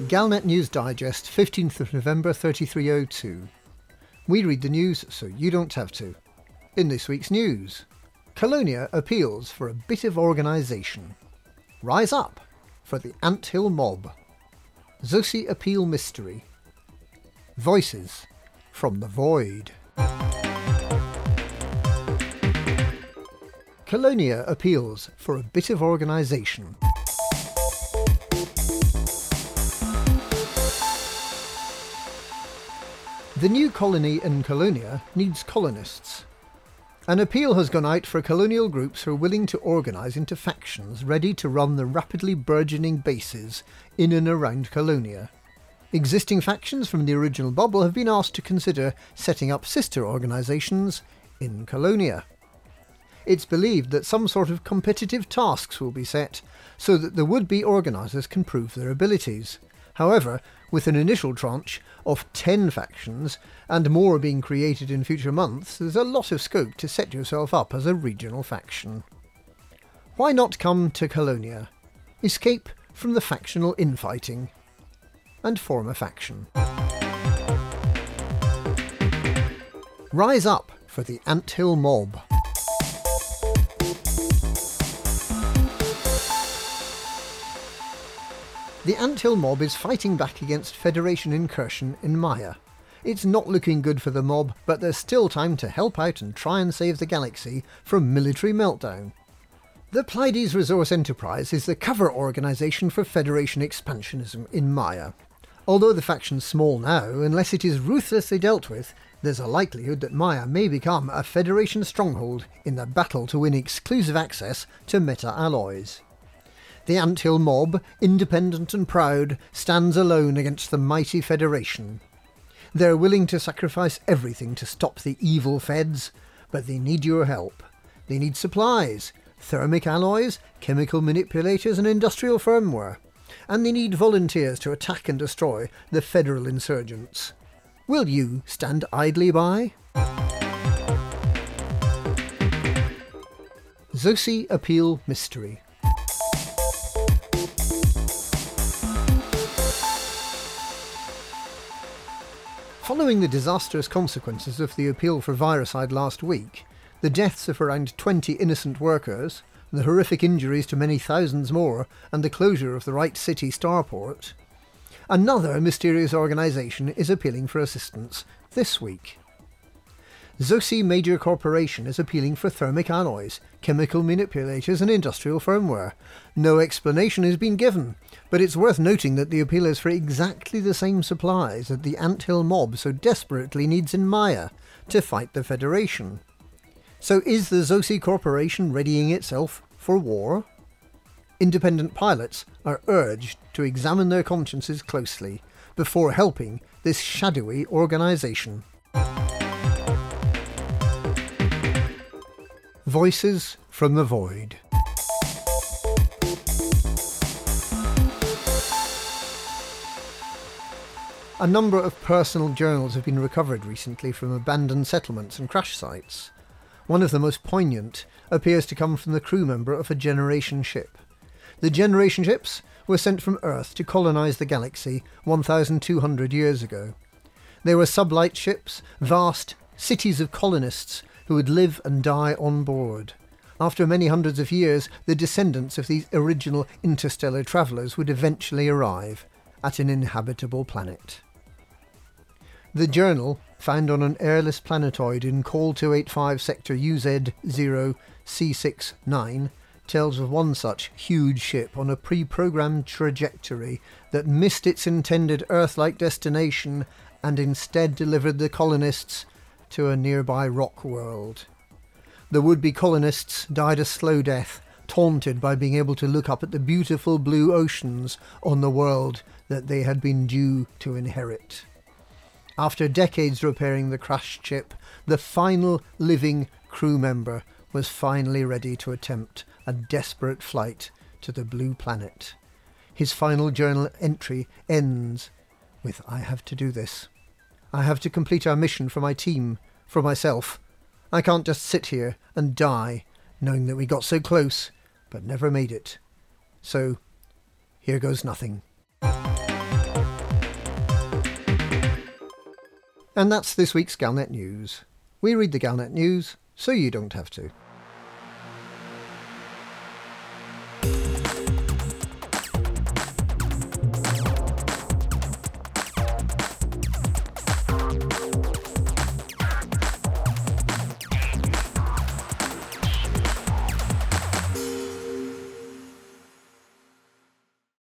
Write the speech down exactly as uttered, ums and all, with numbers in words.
Galnet News Digest, fifteenth of November thirty-three oh two. We read the news so you don't have to. In this week's news, Colonia appeals for a bit of organisation. Rise up for the Anthill mob. Zosie appeal mystery. Voices from the void. Colonia appeals for a bit of organisation. The new colony in Colonia needs colonists. An appeal has gone out for colonial groups who are willing to organise into factions ready to run the rapidly burgeoning bases in and around Colonia. Existing factions from the original bubble have been asked to consider setting up sister organisations in Colonia. It's believed that some sort of competitive tasks will be set so that the would-be organisers can prove their abilities. However, with an initial tranche of ten factions and more being created in future months, there's a lot of scope to set yourself up as a regional faction. Why not come to Colonia, escape from the factional infighting, and form a faction? Rise up for the Anthill mob. The Anthill mob is fighting back against Federation incursion in Maya. It's not looking good for the mob, but there's still time to help out and try and save the galaxy from military meltdown. The Pleiades Resource Enterprise is the cover organisation for Federation expansionism in Maya. Although the faction's small now, unless it is ruthlessly dealt with, there's a likelihood that Maya may become a Federation stronghold in the battle to win exclusive access to meta-alloys. The Anthill mob, independent and proud, stands alone against the mighty Federation. They're willing to sacrifice everything to stop the evil Feds, but they need your help. They need supplies, thermic alloys, chemical manipulators and industrial firmware. And they need volunteers to attack and destroy the Federal insurgents. Will you stand idly by? Zosie appeal mystery. Following the disastrous consequences of the appeal for Viricide last week, the deaths of around twenty innocent workers, the horrific injuries to many thousands more, and the closure of the Wright City starport, another mysterious organisation is appealing for assistance this week. Zosie Major Corporation is appealing for thermic alloys, chemical manipulators and industrial firmware. No explanation has been given, but it's worth noting that the appeal is for exactly the same supplies that the Anthill mob so desperately needs in Maya to fight the Federation. So is the Zosie Corporation readying itself for war? Independent pilots are urged to examine their consciences closely before helping this shadowy organisation. Voices from the void. A number of personal journals have been recovered recently from abandoned settlements and crash sites. One of the most poignant appears to come from the crew member of a Generation ship. The Generation ships were sent from Earth to colonise the galaxy one thousand two hundred years ago. They were sublight ships, vast cities of colonists who would live and die on board. After many hundreds of years, the descendants of these original interstellar travellers would eventually arrive at an inhabitable planet. The journal, found on an airless planetoid in Call two eighty-five Sector U Z zero C sixty-nine, tells of one such huge ship on a pre-programmed trajectory that missed its intended Earth-like destination and instead delivered the colonists to a nearby rock world. The would-be colonists died a slow death, taunted by being able to look up at the beautiful blue oceans on the world that they had been due to inherit. After decades repairing the crashed ship, the final living crew member was finally ready to attempt a desperate flight to the blue planet. His final journal entry ends with, "I have to do this. I have to complete our mission for my team, for myself. I can't just sit here and die, knowing that we got so close, but never made it. So, here goes nothing." And that's this week's Galnet News. We read the Galnet News so you don't have to.